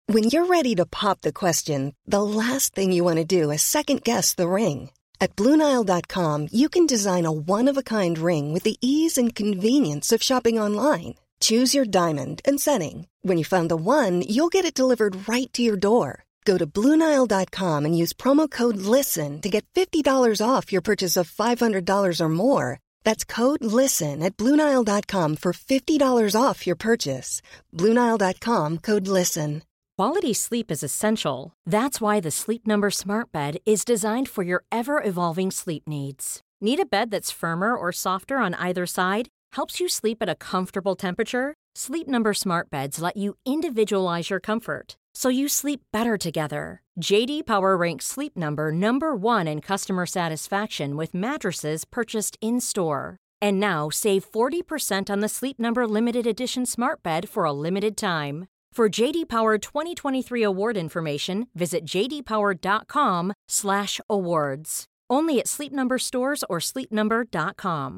When you're ready to pop the question, the last thing you want to do is second-guess the ring. At BlueNile.com, you can design a one-of-a-kind ring with the ease and convenience of shopping online. Choose your diamond and setting. When you find the one, you'll get it delivered right to your door. Go to BlueNile.com and use promo code LISTEN to get $50 off your purchase of $500 or more. That's code LISTEN at BlueNile.com for $50 off your purchase. BlueNile.com, code LISTEN. Quality sleep is essential. That's why the Sleep Number Smart Bed is designed for your ever-evolving sleep needs. Need a bed that's firmer or softer on either side? Helps you sleep at a comfortable temperature? Sleep Number Smart Beds let you individualize your comfort, so you sleep better together. J.D. Power ranks Sleep Number number 1 in customer satisfaction with mattresses purchased in-store. And now save 40% on the Sleep Number Limited Edition Smart Bed for a limited time. For J.D. Power 2023 award information, visit jdpower.com/awards. Only at Sleep Number stores or sleepnumber.com.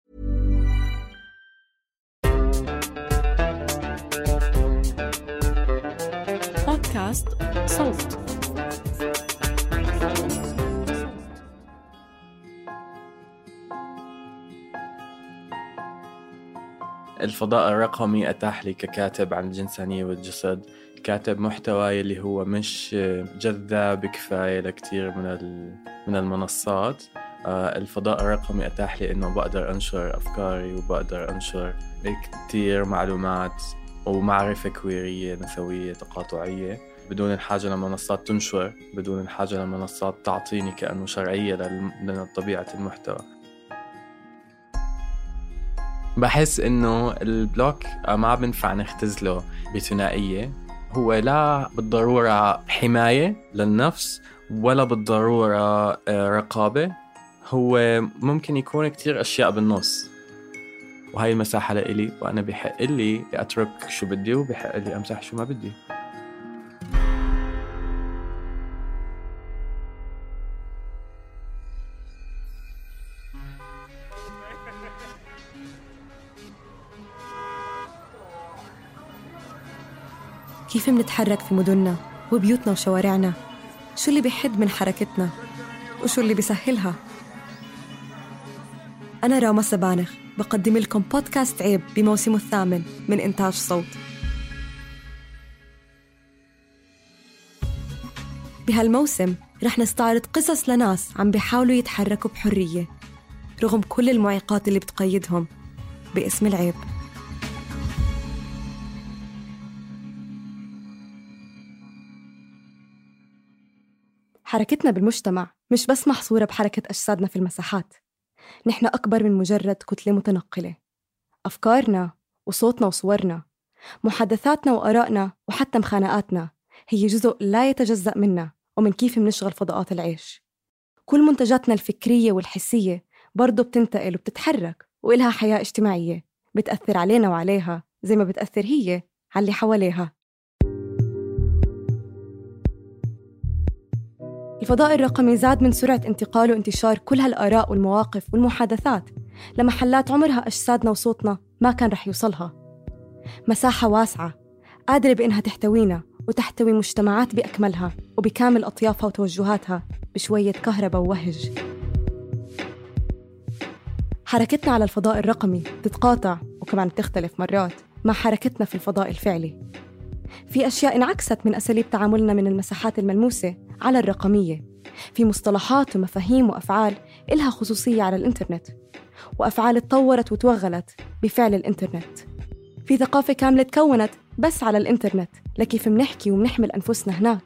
بودكاست صوت. الفضاء الرقمي أتاح لي ككاتب عن الجنسانية والجسد كاتب محتوى اللي هو مش جذاب كفاية لكتير من المنصات. الفضاء الرقمي أتاح لي إنه بقدر أنشر أفكاري وبقدر أنشر كتير معلومات ومعرفة كويرية نسوية تقاطعية بدون الحاجة لمنصات تنشر، بدون الحاجة لمنصات تعطيني كأنه شرعية لطبيعة المحتوى. بحس إنه البلوك ما بنفع نختزله بثنائية. هو لا بالضرورة حماية للنفس ولا بالضرورة رقابة، هو ممكن يكون كتير أشياء بالنص. وهاي المساحة لإلي، وأنا بحق لي أترك شو بدي وبحق لي أمسح شو ما بدي. كيف منتحرك في مدننا وبيوتنا وشوارعنا؟ شو اللي بيحد من حركتنا؟ وشو اللي بيسهلها؟ أنا راما سبانخ بقدم لكم بودكاست عيب بموسمه الثامن من إنتاج صوت. بهالموسم رح نستعرض قصص لناس عم بيحاولوا يتحركوا بحرية رغم كل المعيقات اللي بتقيدهم باسم العيب. حركتنا بالمجتمع مش بس محصورة بحركة أجسادنا في المساحات، نحن أكبر من مجرد كتلة متنقلة. أفكارنا وصوتنا وصورنا، محادثاتنا وآرائنا وحتى مخانقاتنا هي جزء لا يتجزأ منا ومن كيف منشغل فضاءات العيش. كل منتجاتنا الفكرية والحسية برضو بتنتقل وبتتحرك وإلها حياة اجتماعية بتأثر علينا وعليها زي ما بتأثر هي على اللي حواليها. الفضاء الرقمي زاد من سرعة انتقال وانتشار كل هالآراء والمواقف والمحادثات لمحلات عمرها أجسادنا وصوتنا ما كان رح يوصلها. مساحة واسعة قادرة بإنها تحتوينا وتحتوي مجتمعات بأكملها وبكامل أطيافها وتوجهاتها بشوية كهرباء ووهج. حركتنا على الفضاء الرقمي تتقاطع وكمان تختلف مرات مع حركتنا في الفضاء الفعلي. في أشياء انعكست من أساليب تعاملنا من المساحات الملموسة على الرقمية. في مصطلحات ومفاهيم وأفعال إلها خصوصية على الإنترنت، وأفعال اتطورت وتوغلت بفعل الإنترنت. في ثقافة كاملة تكونت بس على الإنترنت لكيف منحكي ومنحمل أنفسنا هناك.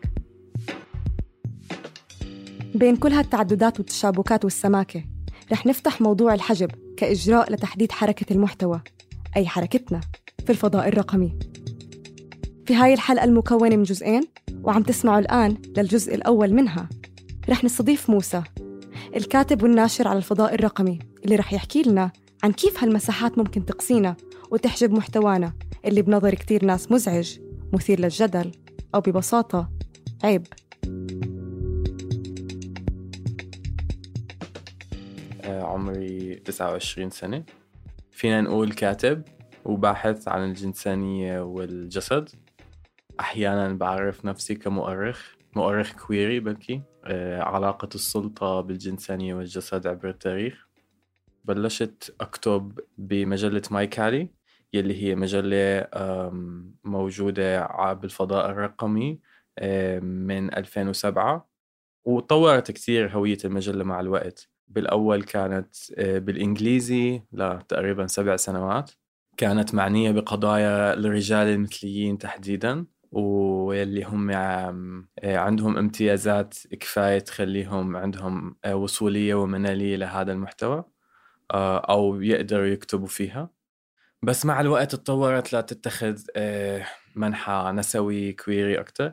بين كل هالتعددات والتشابكات والسماكة رح نفتح موضوع الحجب كإجراء لتحديد حركة المحتوى، أي حركتنا في الفضاء الرقمي. في هاي الحلقة المكونة من جزئين وعم تسمعوا الآن للجزء الأول منها، رح نستضيف موسى الكاتب والناشر على الفضاء الرقمي اللي رح يحكي لنا عن كيف هالمساحات ممكن تقصينا وتحجب محتوانا اللي بنظر كتير ناس مزعج، مثير للجدل، أو ببساطة عيب. عمري 29 سنة، فينا نقول كاتب وباحث عن الجنسانية والجسد. أحياناً بعرف نفسي مؤرخ كويري بلكي. علاقة السلطة بالجنسانية والجسد عبر التاريخ. بلشت أكتب بمجلة مايكالي يلي هي مجلة موجودة بالفضاء الرقمي من 2007، وطورت كتير هوية المجلة مع الوقت. بالأول كانت بالإنجليزي لتقريباً 7 سنوات، كانت معنية بقضايا الرجال المثليين تحديداً، واللي هم عندهم امتيازات كفاية تخليهم عندهم وصولية ومنالية لهذا المحتوى، أو يقدروا يكتبوا فيها. بس مع الوقت تطورت لتتخذ منحى نسوي كويري أكتر.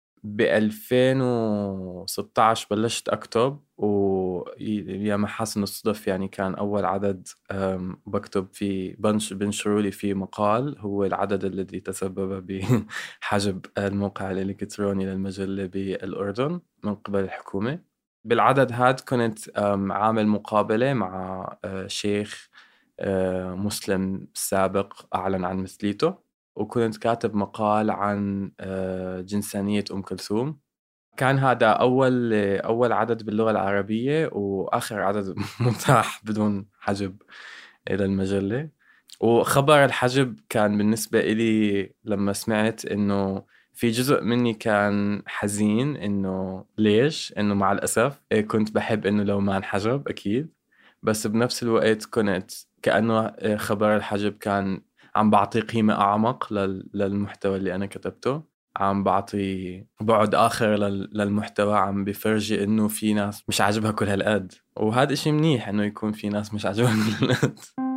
ب2016 بلشت أكتب، ويا محاسن الصدف يعني كان أول عدد بكتب فيه بنشروا لي فيه مقال هو العدد الذي تسبب بحجب الموقع الإلكتروني للمجلة بالأردن من قبل الحكومة. بالعدد هاد كنت عامل مقابلة مع شيخ مسلم سابق أعلن عن مثليته، وكنت كاتب مقال عن جنسانية أم كلثوم. كان هذا أول عدد باللغة العربية وآخر عدد متاح بدون حجب إلى المجلة. وخبر الحجب كان بالنسبة إلي لما سمعت إنه في جزء مني كان حزين، إنه ليش؟ إنه مع الأسف كنت بحب إنه لو ما انحجب أكيد، بس بنفس الوقت كنت كأنه خبر الحجب كان عم بعطي قيمة أعمق للمحتوى اللي أنا كتبته، عم بعطي بعد آخر للمحتوى، عم بفرجي إنه في ناس مش عاجبها كل هالقد، وهذا إشي منيح إنه يكون في ناس مش عاجبها كل هالقد.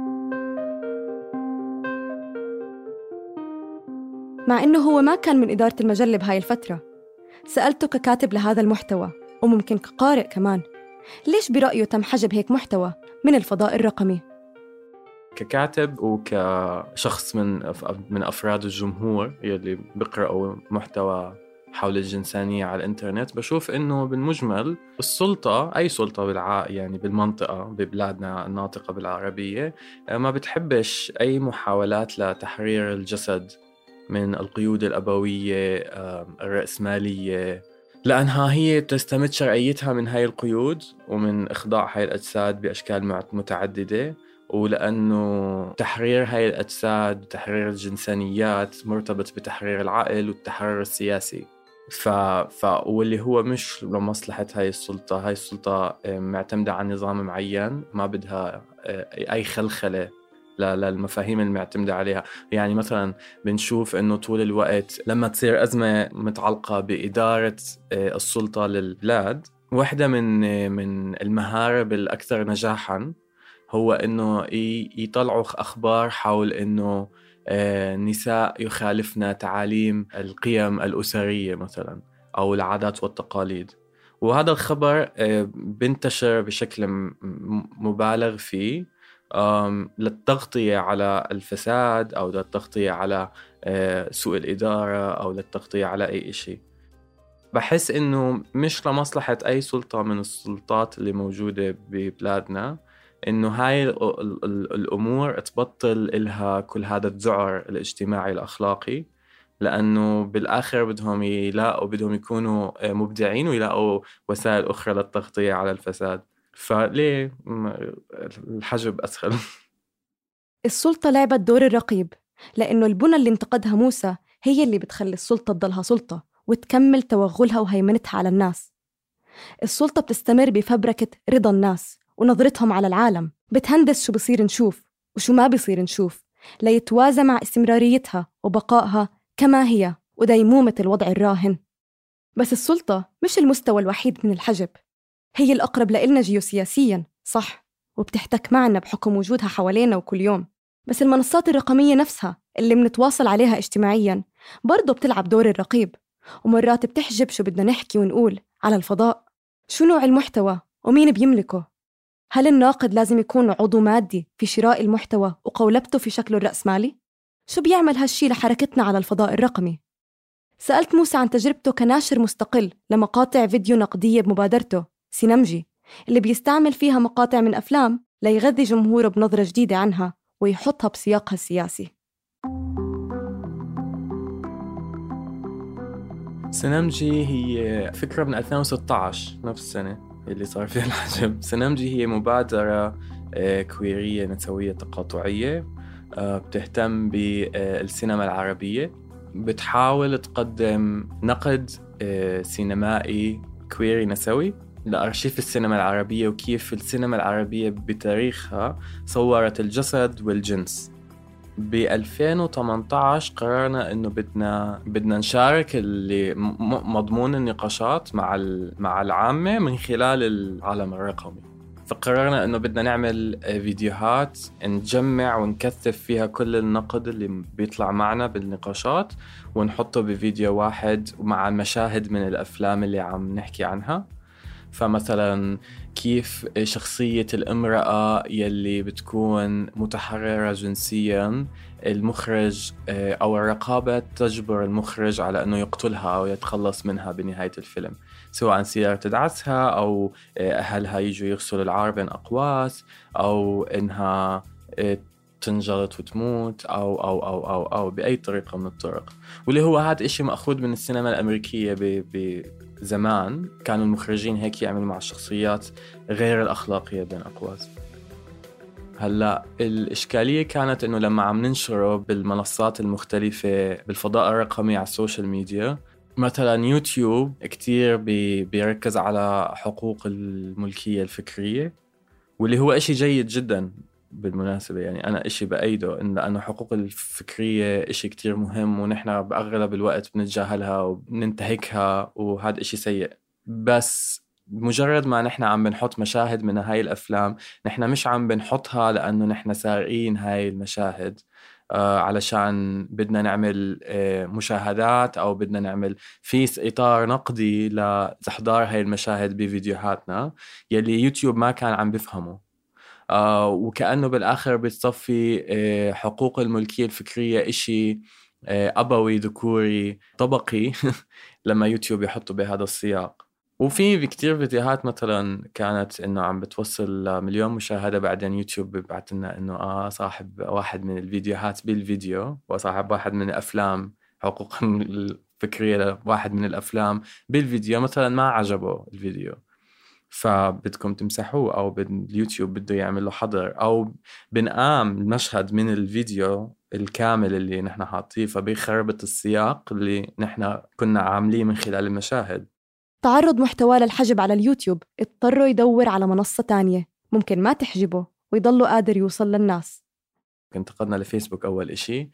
مع إنه هو ما كان من إدارة المجلة بهاي الفترة، سألته ككاتب لهذا المحتوى وممكن كقارئ كمان، ليش برأيه تم حجب هيك محتوى من الفضاء الرقمي؟ ككاتب وكشخص من أفراد الجمهور يلي بيقرأوا محتوى حول الجنسانية على الإنترنت، بشوف إنه بالمجمل السلطة، أي سلطة يعني بالمنطقة ببلادنا الناطقة بالعربية، ما بتحبش أي محاولات لتحرير الجسد من القيود الأبوية الرأسمالية، لأنها هي تستمد شرعيتها من هاي القيود ومن إخضاع هاي الأجساد بأشكال متعددة، ولأنه تحرير هاي الأجساد وتحرير الجنسانيات مرتبط بتحرير العقل والتحرر السياسي. واللي هو مش لمصلحة هاي السلطة معتمدة على نظام معين، ما بدها أي خلخلة للمفاهيم المعتمدة عليها. يعني مثلا بنشوف إنه طول الوقت لما تصير أزمة متعلقة بإدارة السلطة للبلاد، واحدة من المهارب الأكثر نجاحاً هو إنه يطلعوا أخبار حول إنه نساء يخالفن تعاليم القيم الأسرية مثلا أو العادات والتقاليد، وهذا الخبر بنتشر بشكل مبالغ فيه للتغطية على الفساد أو للتغطية على سوء الإدارة أو للتغطية على أي شيء. بحس إنه مش لمصلحة أي سلطة من السلطات اللي موجودة ببلادنا إنه هاي الأمور تبطل إلها كل هذا الذعر الاجتماعي الأخلاقي، لأنه بالآخر بدهم يكونوا مبدعين ويلاقوا وسائل أخرى للتغطية على الفساد. فليه الحجب أسهل؟ السلطة لعبت دور الرقيب، لأنه البنى اللي انتقدها موسى هي اللي بتخلي السلطة تضلها سلطة وتكمل توغلها وهيمنتها على الناس. السلطة بتستمر بفبركة رضا الناس ونظرتهم على العالم، بتهندس شو بصير نشوف وشو ما بصير نشوف ليتوازى مع استمراريتها وبقائها كما هي وديمومة الوضع الراهن. بس السلطة مش المستوى الوحيد من الحجب، هي الأقرب لإلنا جيوسياسياً صح، وبتحتك معنا بحكم وجودها حوالينا وكل يوم. بس المنصات الرقمية نفسها اللي منتواصل عليها اجتماعياً برضو بتلعب دور الرقيب، ومرات بتحجب شو بدنا نحكي ونقول على الفضاء. شو نوع المحتوى ومين بيملكه؟ هل الناقد لازم يكون عضو مادي في شراء المحتوى وقولبته في شكله الرأسمالي؟ شو بيعمل هالشي لحركتنا على الفضاء الرقمي؟ سألت موسى عن تجربته كناشر مستقل لمقاطع فيديو نقدية بمبادرته سينمجي، اللي بيستعمل فيها مقاطع من أفلام ليغذي جمهوره بنظرة جديدة عنها ويحطها بسياقها السياسي. سينمجي هي فكرة من 2016، نفس السنة اللي صار فيها الحجب. سينمجي هي مبادرة كويرية نسوية تقاطعية بتهتم بالسينما العربية، بتحاول تقدم نقد سينمائي كويري نسوي لأرشيف السينما العربية، وكيف السينما العربية بتاريخها صورت الجسد والجنس. ب 2018 قررنا إنه بدنا نشارك اللي مضمون النقاشات مع العامة من خلال العالم الرقمي. فقررنا إنه بدنا نعمل فيديوهات نجمع ونكثف فيها كل النقد اللي بيطلع معنا بالنقاشات، ونحطه بفيديو واحد مع مشاهد من الأفلام اللي عم نحكي عنها. فمثلا كيف شخصية الامرأة يلي بتكون متحررة جنسيا، المخرج أو الرقابة تجبر المخرج على أنه يقتلها أو يتخلص منها بنهاية الفيلم، سواء سيارة تدعسها أو أهلها يجوا يغسلوا العار بين أقواس، أو إنها تنجلط وتموت أو بأي طريقة من الطرق. واللي هو هذا إشي مأخوذ من السينما الأمريكية. زمان كانوا المخرجين هيك يعملوا مع الشخصيات غير الأخلاقية بين أقواس. هلأ الإشكالية كانت إنه لما عم ننشره بالمنصات المختلفة بالفضاء الرقمي على السوشيال ميديا، مثلا يوتيوب كتير بيركز على حقوق الملكية الفكرية، واللي هو إشي جيد جدا بالمناسبة. يعني أنا إشي بأيده، لأنه حقوق الفكرية إشي كتير مهم، ونحن بأغلب الوقت بنتجاهلها وبننتهكها، وهذا إشي سيء. بس مجرد ما نحن عم بنحط مشاهد من هاي الأفلام، نحن مش عم بنحطها لأنه نحن سارقين هاي المشاهد علشان بدنا نعمل مشاهدات أو بدنا نعمل في إطار نقدي لإحضار هاي المشاهد بفيديوهاتنا، يلي يوتيوب ما كان عم بفهمه. وكأنه بالآخر بتصفي حقوق الملكية الفكرية إشي أبوي ذكوري طبقي لما يوتيوب يحطوا بهذا السياق. وفي كتير فيديوهات مثلا كانت إنه عم بتوصل مليون مشاهدة، بعدين يوتيوب بيبعت لنا إنه صاحب واحد من الفيديوهات بالفيديو وصاحب واحد من الأفلام حقوق الفكرية لواحد من الأفلام بالفيديو مثلا ما عجبه الفيديو، فبدكم تمسحوه، أو اليوتيوب بده يعمل له حظر، أو بنقام المشهد من الفيديو الكامل اللي نحن حاطيه، فبيخربط السياق اللي نحن كنا عامليه من خلال المشاهد. تعرض محتوى للحجب على اليوتيوب اضطروا يدور على منصة تانية ممكن ما تحجبه ويضلوا قادر يوصل للناس. انتقلنا لفيسبوك أول إشي.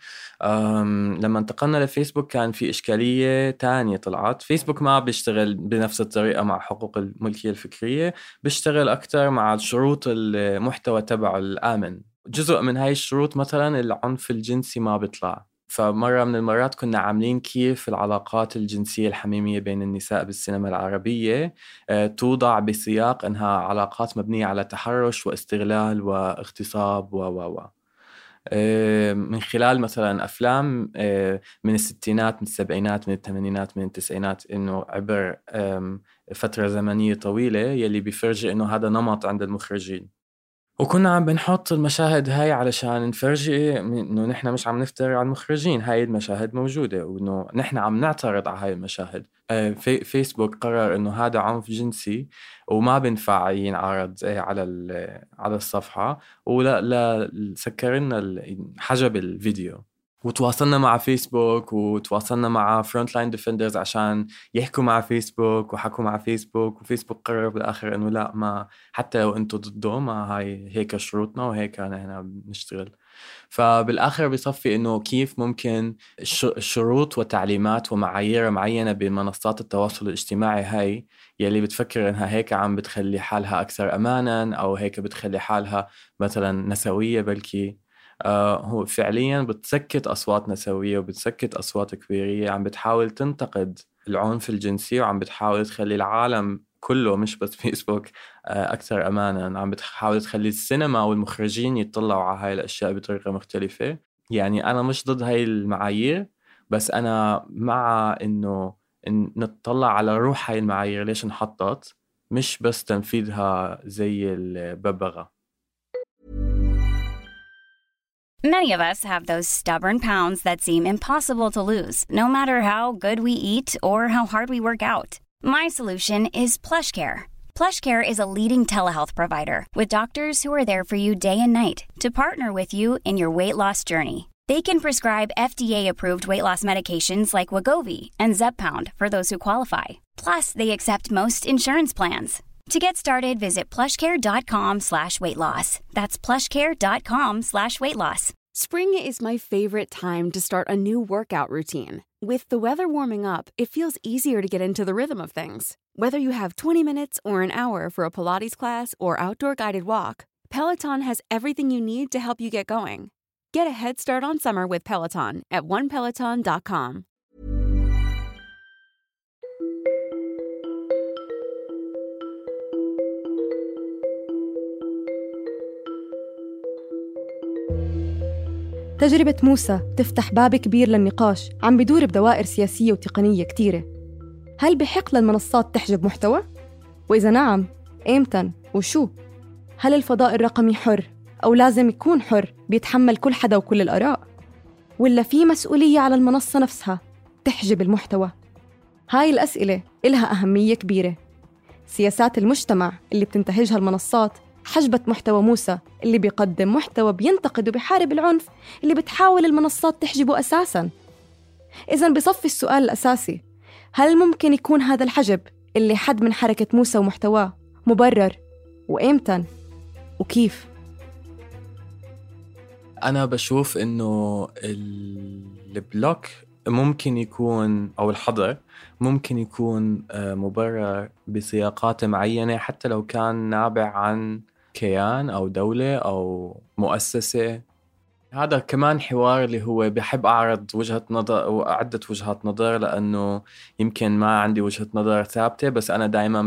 لما انتقلنا لفيسبوك كان في إشكالية تانية طلعت. فيسبوك ما بيشتغل بنفس الطريقة مع حقوق الملكية الفكرية، بيشتغل أكتر مع شروط المحتوى تبعه الآمن. جزء من هاي الشروط مثلا العنف الجنسي ما بيطلع. فمرة من المرات كنا عاملين كيف العلاقات الجنسية الحميمية بين النساء بالسينما العربية توضع بسياق أنها علاقات مبنية على تحرش واستغلال واغتصاب من خلال مثلا أفلام من الستينات، من السبعينات، من الثمانينات، من التسعينات، إنه عبر فترة زمنية طويلة يلي بيفرجي إنه هذا نمط عند المخرجين. وكنا عم بنحط المشاهد هاي علشان نفرجي إنه نحن مش عم نفتري على المخرجين، هاي المشاهد موجودة وإنه نحن عم نعترض على هاي المشاهد. فيسبوك قرر إنه هذا عنف جنسي وما بنفع ينعرض على الصفحة، ولا سكر لنا حجب الفيديو. وتواصلنا مع فيسبوك وتواصلنا مع فرونت لاين ديفندرز عشان يحكوا مع فيسبوك، وحكوا مع فيسبوك، وفيسبوك قرر بالآخر إنه لا، ما حتى لو أنتوا ضده ما هاي هيك شروطنا وهيك نحن بنشتغل. فبالآخر بيصفي إنه كيف ممكن شروط وتعليمات ومعايير معينة بمنصات التواصل الاجتماعي هاي يلي بتفكر إنها هيك عم بتخلي حالها أكثر أماناً، أو هيك بتخلي حالها مثلاً نسوية، بلكي هو فعلياً بتسكت أصوات نسوية وبتسكت أصوات كبيرية عم بتحاول تنتقد العنف الجنسي، وعم بتحاول تخلي العالم كله مش بس فيسبوك أكثر أماناً. عم بتحاول تخلي السينما والمخرجين يطلعوا على هاي الأشياء بطريقة مختلفة. يعني أنا مش ضد هاي المعايير، بس أنا مع إنه نطلع على روح هاي المعايير ليش انحطت، مش بس تنفيذها زي الببغاء. Many of us have those stubborn pounds that seem impossible to lose, no matter how good we eat or how hard we work out. My solution is PlushCare. PlushCare is a leading telehealth provider with doctors who are there for you day and night to partner with you in your weight loss journey. They can prescribe FDA-approved weight loss medications like Wegovy and Zepbound for those who qualify. Plus, they accept most insurance plans. To get started, visit plushcare.com/weightloss. That's plushcare.com/weightloss. Spring is my favorite time to start a new workout routine. With the weather warming up, it feels easier to get into the rhythm of things. Whether you have 20 minutes or an hour for a Pilates class or outdoor guided walk, Peloton has everything you need to help you get going. Get a head start on summer with Peloton at onepeloton.com. تجربة موسى تفتح باب كبير للنقاش عم بدور بدوائر سياسية وتقنية كتيرة. هل بحق للمنصات تحجب محتوى؟ وإذا نعم، إمتى وشو؟ هل الفضاء الرقمي حر أو لازم يكون حر بيتحمل كل حدا وكل الآراء؟ ولا في مسؤولية على المنصة نفسها تحجب المحتوى؟ هاي الأسئلة إلها أهمية كبيرة. سياسات المجتمع اللي بتنتهجها المنصات حجبت محتوى موسى اللي بيقدم محتوى بينتقد وبيحارب العنف اللي بتحاول المنصات تحجبه أساساً. إذن بصفي السؤال الأساسي: هل ممكن يكون هذا الحجب اللي حد من حركة موسى ومحتواه مبرر؟ وإمتى؟ وكيف؟ أنا بشوف إنه البلوك ممكن يكون، أو الحظر ممكن يكون مبرر بسياقات معينة، حتى لو كان نابع عن كيان أو دولة أو مؤسسة. هذا كمان حوار اللي هو بحب أعرض وجهة نظر أو عدة وجهات نظر، لأنه يمكن ما عندي وجهة نظر ثابتة، بس أنا دايما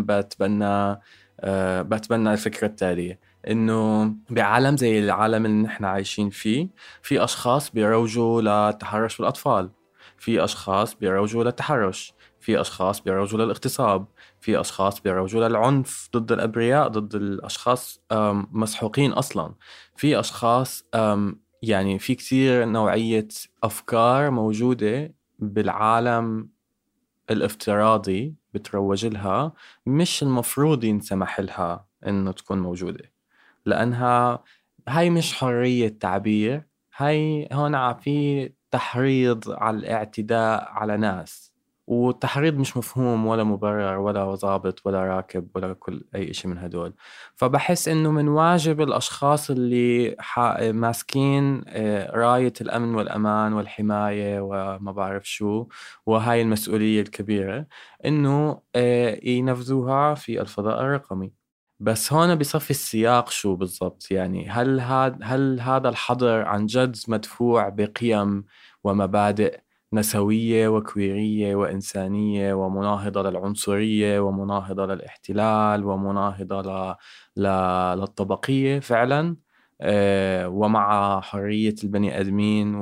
بتبنى الفكرة التالية: إنه بعالم زي العالم اللي نحن عايشين فيه، في أشخاص بيروجوا للتحرش بالأطفال، في أشخاص بيروجوا للتحرش، في أشخاص بيروجوا للاغتصاب، في أشخاص بيروجوا للعنف ضد الأبرياء، ضد الأشخاص مسحوقين أصلاً، في أشخاص يعني في كتير نوعية أفكار موجودة بالعالم الافتراضي بتروج لها، مش المفروض ينسمح لها إنه تكون موجودة، لأنها هاي مش حرية تعبير، هاي هون في تحريض على الاعتداء على ناس، والتحريض مش مفهوم ولا مبرر ولا ضابط ولا راكب ولا كل أي شيء من هدول. فبحس إنه من واجب الأشخاص اللي ماسكين راية الأمن والأمان والحماية وما بعرف شو، وهاي المسؤولية الكبيرة، إنه ينفذوها في الفضاء الرقمي. بس هون بصفي السياق شو بالضبط، يعني هل هذا الحظر عن جد مدفوع بقيم ومبادئ نسوية وكويرية وإنسانية ومناهضة للعنصرية ومناهضة للاحتلال ومناهضة للطبقية فعلا، ومع حرية البني آدمين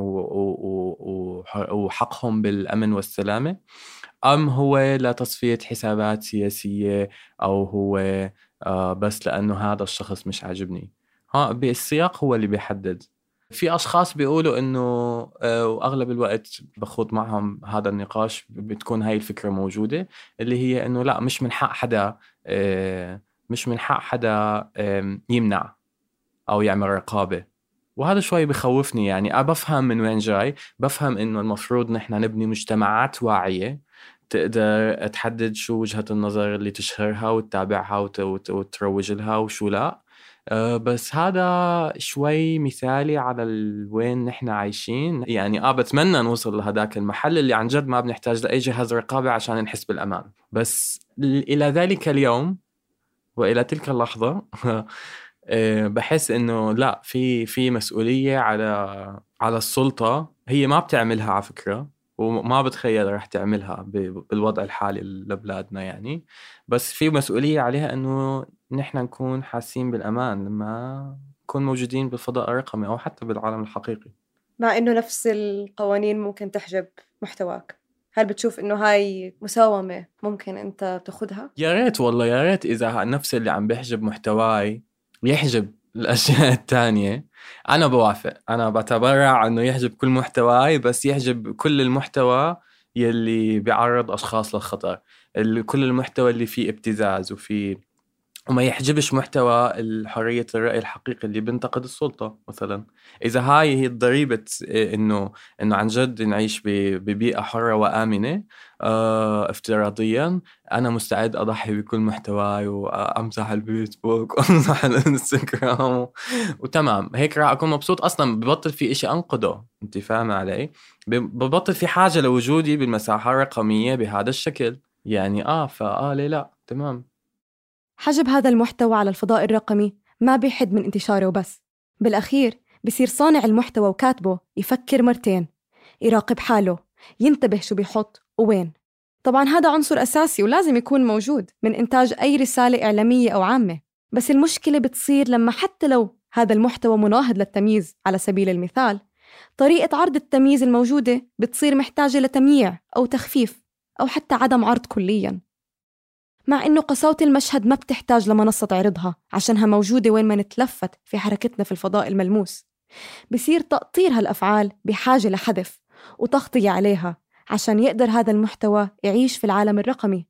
وحقهم بالأمن والسلامة، أم هو لتصفية حسابات سياسية، أو هو بس لأنه هذا الشخص مش عاجبني؟ بالسياق هو اللي بيحدد. في أشخاص بيقولوا إنه وأغلب الوقت بخوض معهم هذا النقاش بتكون هاي الفكرة موجودة، اللي هي إنه لا، مش من حق حدا يمنع أو يعمل رقابة. وهذا شوي بخوفني. يعني بفهم من وين جاي، بفهم إنه المفروض نحن نبني مجتمعات واعية تقدر تحدد شو وجهة النظر اللي تشهرها وتتابعها وتروج لها وشو لا. بس هذا شوي مثالي على وين نحن عايشين. يعني بتمنى نوصل لهداك المحل اللي عن جد ما بنحتاج لأي جهاز رقابة عشان نحس بالأمان. بس إلى ذلك اليوم وإلى تلك اللحظة بحس إنه لا، في مسؤولية على السلطة. هي ما بتعملها على فكرة، وما بتخيل رح تعملها بالوضع الحالي لبلادنا يعني. بس في مسؤولية عليها إنه نحن نكون حاسين بالأمان لما نكون موجودين بالفضاء الرقمي أو حتى بالعالم الحقيقي. مع إنه نفس القوانين ممكن تحجب محتواك، هل بتشوف إنه هاي مساومة ممكن أنت تأخذها؟ يا ريت والله، يا ريت إذا نفس اللي عم بيحجب محتواي يحجب الأشياء التانية أنا بوافق، أنا بتبرع أنه يحجب كل محتواي، بس يحجب كل المحتوى يلي بيعرض أشخاص للخطر، كل المحتوى اللي فيه ابتزاز وما يحجبش محتوى الحرية الرأي الحقيقي اللي بينتقد السلطة مثلا. إذا هاي هي الضريبة إنه عن جد نعيش ببيئة حرة وآمنة افتراضيا، أنا مستعد أضحي بكل محتواي وأمسح الفيسبوك وأمسح الانستغرام وتمام هيك راح أكون مبسوط. أصلا ببطل في إشي أنقده، أنت فاهم علي؟ ببطل في حاجة لوجودي بالمساحة الرقمية بهذا الشكل يعني. ليه لا، تمام. حجب هذا المحتوى على الفضاء الرقمي ما بيحد من انتشاره وبس، بالأخير بصير صانع المحتوى وكاتبه يفكر مرتين، يراقب حاله، ينتبه شو بيحط ووين. طبعاً هذا عنصر أساسي ولازم يكون موجود من إنتاج أي رسالة إعلامية أو عامة. بس المشكلة بتصير لما حتى لو هذا المحتوى مناهض للتمييز على سبيل المثال، طريقة عرض التمييز الموجودة بتصير محتاجة لتمييع أو تخفيف أو حتى عدم عرض كلياً، مع إنه قساوة المشهد ما بتحتاج لمنصة تعرضها عشانها موجودة وين ما نتلفت في حركتنا في الفضاء الملموس. بصير تقطير هالأفعال بحاجة لحذف وتغطية عليها عشان يقدر هذا المحتوى يعيش في العالم الرقمي.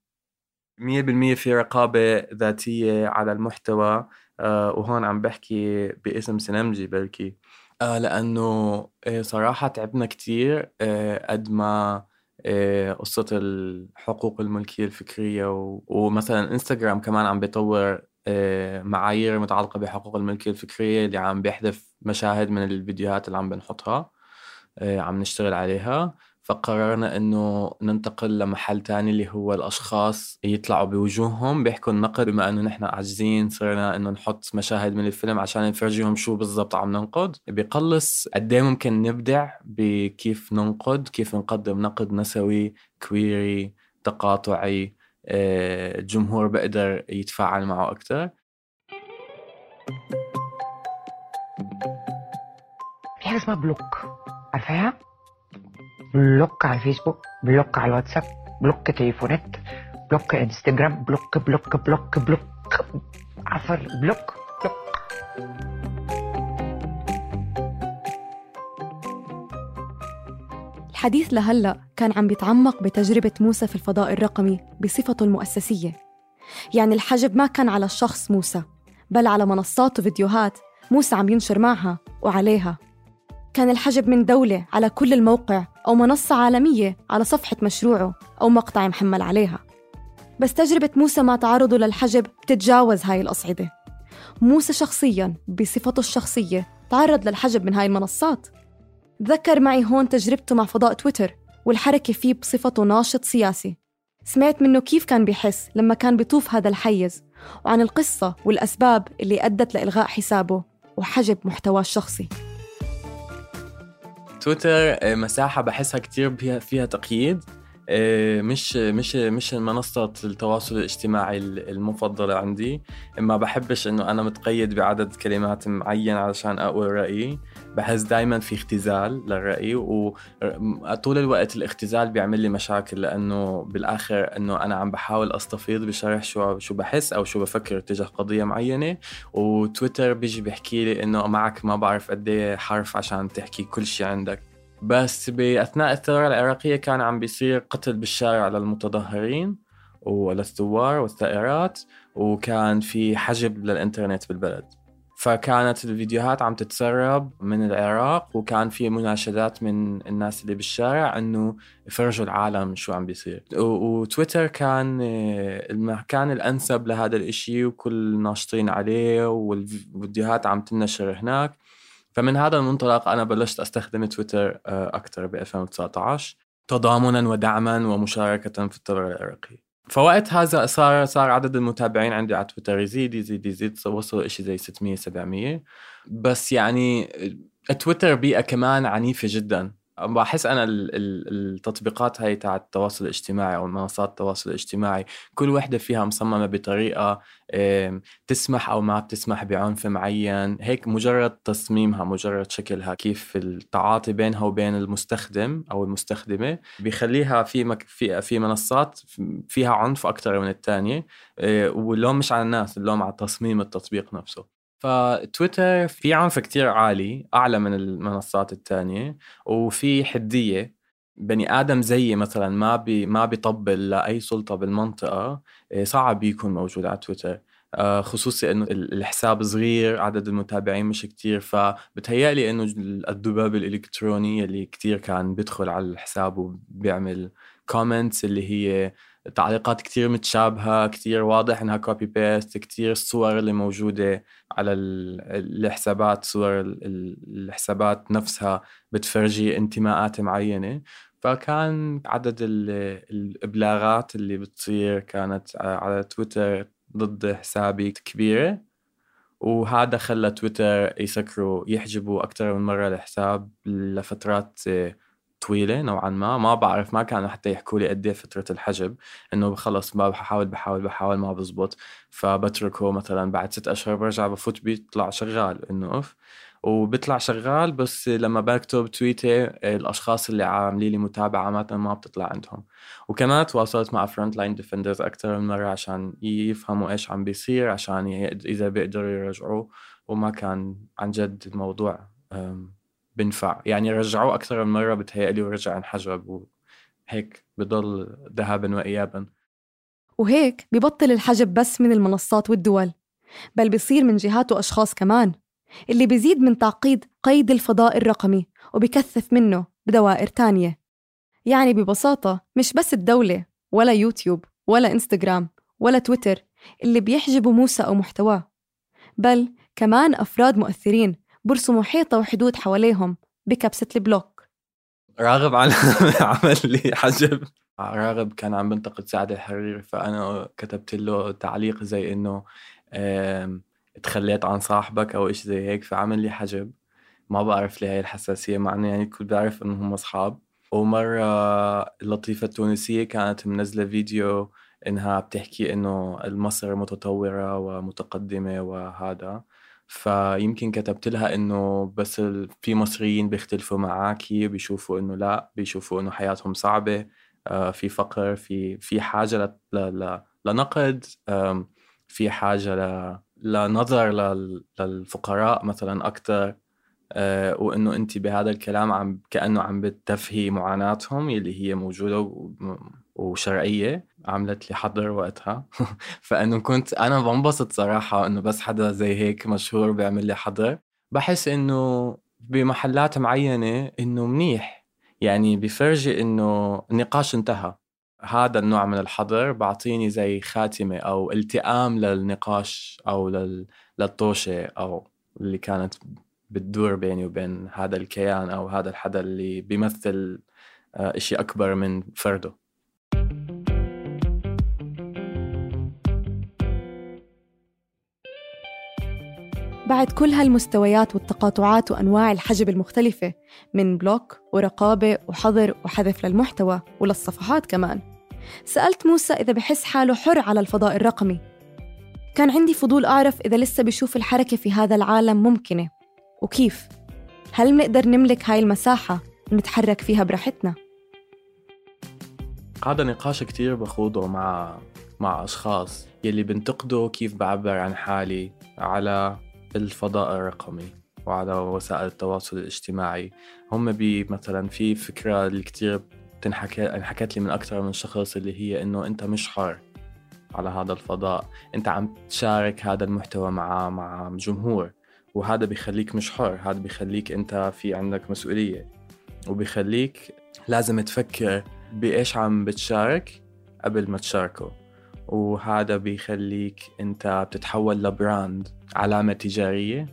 100% في رقابة ذاتية على المحتوى. وهون عم بحكي باسم سنمجي بلكي، لأنه صراحة تعبنا كتير قد ما قصة الحقوق الملكية الفكرية ومثلا انستغرام كمان عم بيطور معايير متعلقة بحقوق الملكية الفكرية اللي عم بيحذف مشاهد من الفيديوهات اللي عم بنحطها، عم نشتغل عليها. فقررنا انه ننتقل لمحل تاني اللي هو الاشخاص يطلعوا بوجوههم بيحكوا النقد، بما انه نحن عاجزين صرنا انه نحط مشاهد من الفيلم عشان نفرجيهم شو بالضبط عم ننقد. بيقلص قد ايه ممكن نبدع بكيف ننقد، كيف نقدم نقد نسوي كويري تقاطعي، الجمهور بقدر يتفاعل معه اكتر. في حاجة اسمها بلوك، عارفاها؟ بلوك على الفيسبوك، بلوك على الواتساب، بلوك تليفونات، بلوك انستجرام، بلوك بلوك بلوك بلوك عفر بلوك. الحديث لهلأ كان عم بيتعمق بتجربة موسى في الفضاء الرقمي بصفته المؤسسية. يعني الحجب ما كان على الشخص موسى، بل على منصات وفيديوهات موسى عم ينشر معها وعليها. كان الحجب من دولة على كل الموقع أو منصة عالمية على صفحة مشروعه أو مقطع محمل عليها. بس تجربة موسى مع تعرضه للحجب تتجاوز هاي الأصعدة. موسى شخصياً بصفته الشخصية تعرض للحجب من هاي المنصات. تذكر معي هون تجربته مع فضاء تويتر والحركة فيه بصفته ناشط سياسي. سمعت منه كيف كان بيحس لما كان بيطوف هذا الحيز، وعن القصة والأسباب اللي أدت لإلغاء حسابه وحجب محتواه الشخصي. تويتر مساحة بحسها كتير فيها تقييد، مش منصة التواصل الاجتماعي المفضلة عندي. ما بحبش انه انا متقيد بعدد كلمات معين علشان اقول رأيي. بحس دايما في اختزال للرأي، وطول الوقت الاختزال بيعمل لي مشاكل، لانه بالاخر انه انا عم بحاول استفيض بشرح شو بحس او شو بفكر تجاه قضية معينة، وتويتر بيجي بيحكي لي انه معك ما بعرف قد ايه حرف عشان تحكي كل شيء عندك. بس بأثناء الثورة العراقية كان عم بيصير قتل بالشارع للمتظاهرين وللثوار والثائرات، وكان في حجب للإنترنت بالبلد. فكانت الفيديوهات عم تتسرب من العراق، وكان في مناشدات من الناس اللي بالشارع أنه يفرجوا العالم شو عم بيصير. وتويتر كان المكان الأنسب لهذا الإشي، وكل ناشطين عليه والفيديوهات عم تنشر هناك. فمن هذا المنطلق أنا بلشت أستخدم تويتر أكثر ب 2019 تضامناً ودعماً ومشاركة في الثورة العراقية. فوقت هذا صار عدد المتابعين عندي على تويتر يزيد وصلوا إشي زي 600-700. بس يعني تويتر بيئة كمان عنيفة جداً. بحس أنا التطبيقات هاي تاع التواصل الاجتماعي أو منصات التواصل الاجتماعي كل واحدة فيها مصممة بطريقة تسمح أو ما بتسمح بعنف معين. هيك مجرد تصميمها، مجرد شكلها، كيف التعاطي بينها وبين المستخدم أو المستخدمة بيخليها في منصات فيها عنف أكتر من التانية. واللوم مش على الناس، اللوم على تصميم التطبيق نفسه. فتويتر في عنف كتير عالي، أعلى من المنصات التانية، وفي حدية. بني آدم زي مثلا ما بيطبل لأي سلطة بالمنطقة، صعب يكون موجود على تويتر، خصوصي إنه الحساب صغير، عدد المتابعين مش كتير. فبتهيألي إنه الذباب الإلكتروني اللي كتير كان بيدخل على الحساب وبيعمل كومنتس اللي هي تعليقات كتير متشابهة، كتير واضح إنها كوبي بيست، كتير الصور اللي موجودة على الحسابات، صور الحسابات نفسها بتفرجي انتماءات معينة. فكان عدد الإبلاغات اللي بتصير كانت على تويتر ضد حسابي كبيرة، وهذا خلى تويتر يسكروا يحجبوا أكتر من مرة الحساب لفترات طويلة نوعا ما بعرف، ما كانوا حتى يحكوا لي قد ايه فترة الحجب، انه خلص ما بحاول ما بزبط، فبتركه مثلا بعد 6 أشهر برجع بفوت بيطلع شغال، انه وبيطلع شغال. بس لما بكتب تويتة الأشخاص اللي عاملين لي متابعة ما بتطلع عندهم. وكمان تواصلت مع فرونت لاين ديفندرز أكتر من مرة عشان يفهموا إيش عم بيصير، عشان إذا بيقدروا يرجعوا. وما كان عن جد الموضوع بنفع، يعني رجعوا أكثر من مرة بتهيألي ورجع انحجب، وهيك بضل ذهابا وإيابا. وهيك ببطل الحجب بس من المنصات والدول، بل بيصير من جهات وأشخاص كمان، اللي بيزيد من تعقيد قيد الفضاء الرقمي وبيكثف منه بدوائر تانية. يعني ببساطة مش بس الدولة ولا يوتيوب ولا إنستغرام ولا تويتر اللي بيحجبوا موسى أو محتواه، بل كمان أفراد مؤثرين برسموا حيطة وحدود حواليهم بكبسة البلوك. راغب عمل لي حجب. راغب كان عم بنتقد سعد الحريري، فأنا كتبت له تعليق زي إنه تخليت عن صاحبك أو إيش زي هيك، فعمل لي حجب. ما بعرف ليه هاي الحساسية، مع إنه يعني كنت بعرف إنهم أصحاب. ومرة اللطيفة التونسية كانت منزلة فيديو إنها بتحكي إنه مصر متطورة ومتقدمة وهذا، فيمكن كتبت لها إنه بس في مصريين بيختلفوا معاكي، بيشوفوا إنه لا، بيشوفوا إنه حياتهم صعبة، في فقر، في حاجة لنقد، في حاجة لنظر للفقراء مثلا أكتر، وإنه أنت بهذا الكلام كأنه عم بتفهي معاناتهم اللي هي موجودة وشرعية. عملت لي حظر وقتها فإنه كنت أنا بنبسط صراحة إنه بس حدا زي هيك مشهور بيعمل لي حظر. بحس إنه بمحلات معينة إنه منيح، يعني بيفرجي إنه النقاش انتهى. هذا النوع من الحظر بعطيني زي خاتمة أو التئام للنقاش أو للطوشة أو اللي كانت بتدور بيني وبين هذا الكيان أو هذا الحدا اللي بيمثل إشي أكبر من فرده. بعد كل هالمستويات والتقاطعات وأنواع الحجب المختلفة، من بلوك ورقابة وحظر وحذف للمحتوى وللصفحات كمان، سألت موسى إذا بحس حاله حر على الفضاء الرقمي. كان عندي فضول أعرف إذا لسه بيشوف الحركة في هذا العالم ممكنة، وكيف؟ هل نقدر نملك هاي المساحة ونتحرك فيها براحتنا؟ هذا نقاش كتير بخوضه مع أشخاص يلي بنتقدوا كيف بعبر عن حالي على الفضاء الرقمي وعلى وسائل التواصل الاجتماعي. هم مثلا في فكرة اللي كتير انحكت لي من أكثر من شخص، اللي هي إنه أنت مش حر على هذا الفضاء، أنت عم تشارك هذا المحتوى مع جمهور، وهذا بيخليك مش حر، هذا بيخليك أنت في عندك مسؤولية، وبيخليك لازم تفكر بإيش عم بتشارك قبل ما تشاركه، وهذا بيخليك أنت بتتحول لبراند، علامة تجارية.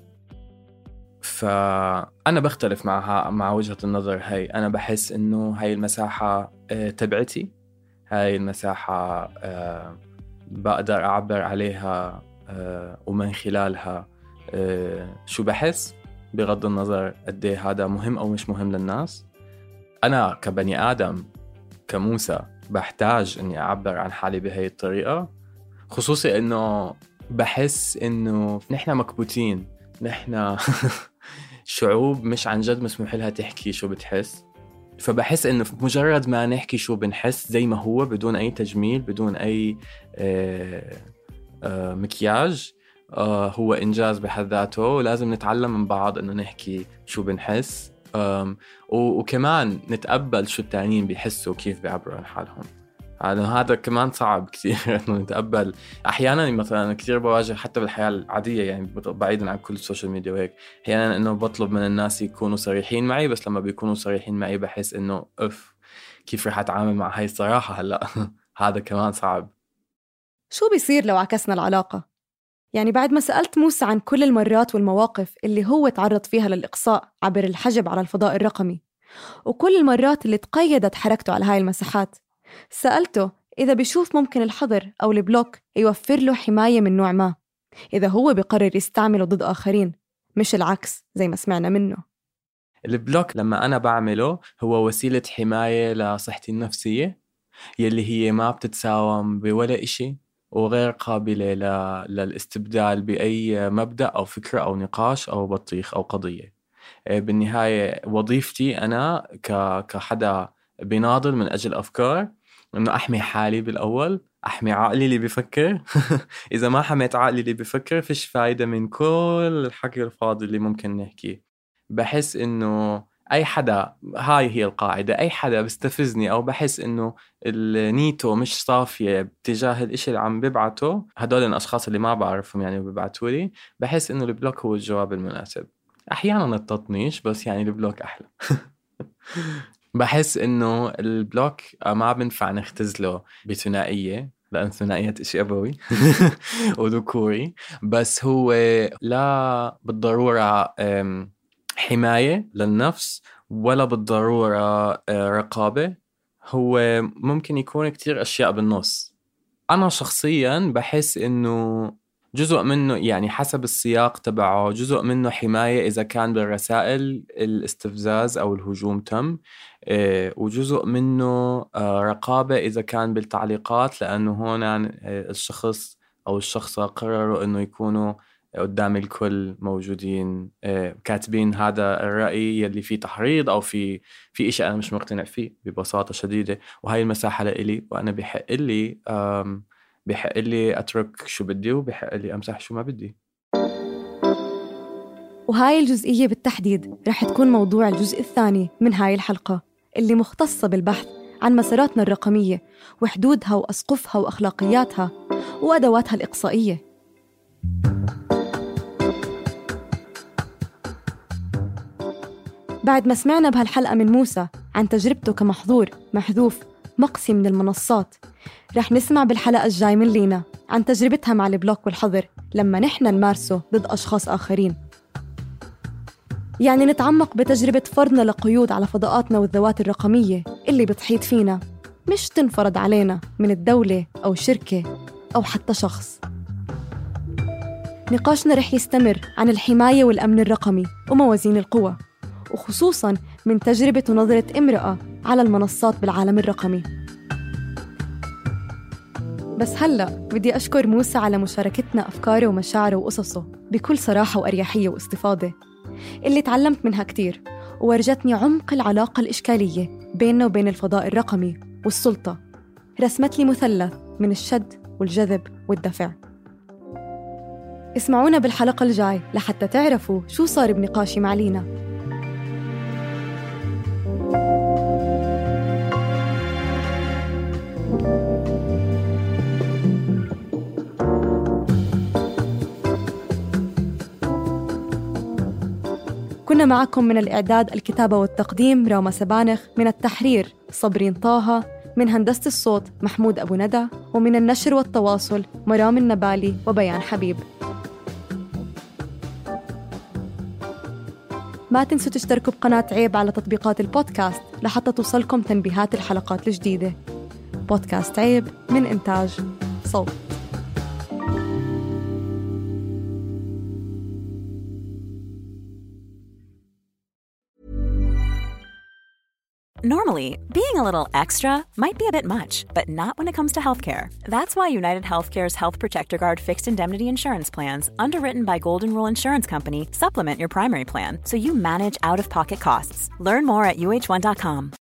فأنا بختلف مع وجهة النظر هاي. أنا بحس إنه هاي المساحة تبعتي، هاي المساحة بقدر أعبر عليها ومن خلالها شو بحس، بغض النظر قد ايه هذا مهم أو مش مهم للناس. أنا كبني آدم كموسى بحتاج إني أعبر عن حالي بهاي الطريقة، خصوصي إنه بحس إنه نحن مكبوتين، نحن شعوب مش عن جد مسموح لها تحكي شو بتحس. فبحس إنه مجرد ما نحكي شو بنحس زي ما هو، بدون أي تجميل، بدون أي مكياج، هو إنجاز بحد ذاته، ولازم نتعلم من بعض إنه نحكي شو بنحس، وكمان نتقبل شو التانيين بيحسوا وكيف بيعبروا عن حالهم. هذا كمان صعب كتير إنه نتقبل. أحياناً مثلاً كتير بواجه حتى بالحياة العادية، يعني بعيداً عن كل السوشيال ميديا وهيك، أحياناً إنه بطلب من الناس يكونوا صريحين معي، بس لما بيكونوا صريحين معي بحس إنه كيف رح أتعامل مع هاي الصراحة هلأ. هذا كمان صعب. شو بيصير لو عكسنا العلاقة؟ يعني بعد ما سألت موسى عن كل المرات والمواقف اللي هو تعرض فيها للإقصاء عبر الحجب على الفضاء الرقمي، وكل المرات اللي تقيدت حركته على هاي المساحات، سألته إذا بيشوف ممكن الحظر أو البلوك يوفر له حماية من نوع ما إذا هو بيقرر يستعمله ضد آخرين، مش العكس زي ما سمعنا منه. البلوك لما أنا بعمله هو وسيلة حماية لصحتي النفسية، يلي هي ما بتتساوم بولا إشي، وغير قابلة للاستبدال بأي مبدأ أو فكرة أو نقاش أو بطيخ أو قضية. بالنهاية وظيفتي أنا كحدا بيناضل من أجل أفكار إنه أحمي حالي بالأول، أحمي عقلي اللي بيفكر. إذا ما حميت عقلي اللي بيفكر فيش فايدة من كل الحكي الفاضي اللي ممكن نحكي. بحس إنه أي حدا، هاي هي القاعدة، أي حدا بيستفزني أو بحس إنه النيته مش صافية بتجاه الإشي اللي عم ببعته، هدول الأشخاص اللي ما بعرفهم يعني ببعتوا لي، بحس إنه البلوك هو الجواب المناسب. أحياناً التطنيش، بس يعني البلوك أحلى. بحس إنه البلوك ما بنفع نختزله بثنائية، لأن ثنائية إشي أبوي وذكوري، بس هو لا بالضرورة حماية للنفس ولا بالضرورة رقابة. هو ممكن يكون كتير أشياء بالنص. أنا شخصياً بحس إنه جزء منه يعني حسب السياق تبعه، جزء منه حماية إذا كان بالرسائل الاستفزاز أو الهجوم تم، وجزء منه رقابة إذا كان بالتعليقات، لأنه هون الشخص أو الشخصة قرروا إنه يكونوا قدام الكل موجودين كاتبين هذا الرأي يلي فيه تحريض أو في إشي أنا مش مقتنع فيه ببساطة شديدة، وهاي المساحة لإلي، وأنا بحق لي أترك شو بدي، وبحق لي أمسح شو ما بدي. وهاي الجزئية بالتحديد رح تكون موضوع الجزء الثاني من هاي الحلقة، اللي مختصة بالبحث عن مساراتنا الرقمية وحدودها وأسقفها وأخلاقياتها وأدواتها الإقصائية. بعد ما سمعنا بهالحلقة من موسى عن تجربته كمحظور محذوف مقصي من المنصات، رح نسمع بالحلقة الجاي من لينا عن تجربتها مع البلوك والحظر لما نحن نمارسه ضد أشخاص آخرين. يعني نتعمق بتجربة فرضنا لقيود على فضاءاتنا والذوات الرقمية اللي بتحيط فينا، مش تنفرض علينا من الدولة أو شركة أو حتى شخص. نقاشنا رح يستمر عن الحماية والأمن الرقمي وموازين القوى، وخصوصاً من تجربة ونظرة امرأة على المنصات بالعالم الرقمي. بس هلأ بدي أشكر موسى على مشاركتنا أفكاره ومشاعره وقصصه بكل صراحة وأريحية واستفاضة، اللي تعلمت منها كتير وورجتني عمق العلاقة الإشكالية بيننا وبين الفضاء الرقمي والسلطة. رسمت لي مثلث من الشد والجذب والدفع. اسمعونا بالحلقة الجاي لحتى تعرفوا شو صار بنقاشي مع لينا. كنا معكم من الإعداد، الكتابة والتقديم راما سبانخ، من التحرير صبرين طه، من هندسة الصوت محمود أبو ندى، ومن النشر والتواصل مرام النبالي وبيان حبيب. ما تنسوا تشتركوا بقناة عيب على تطبيقات البودكاست لحتى توصلكم تنبيهات الحلقات الجديدة. بودكاست عيب من إنتاج صوت. Normally, being a little extra might be a bit much, but not when it comes to healthcare. That's why United Healthcare's Health Protector Guard fixed indemnity insurance plans, underwritten by Golden Rule Insurance Company, supplement your primary plan so you manage out-of-pocket costs. Learn more at uh1.com.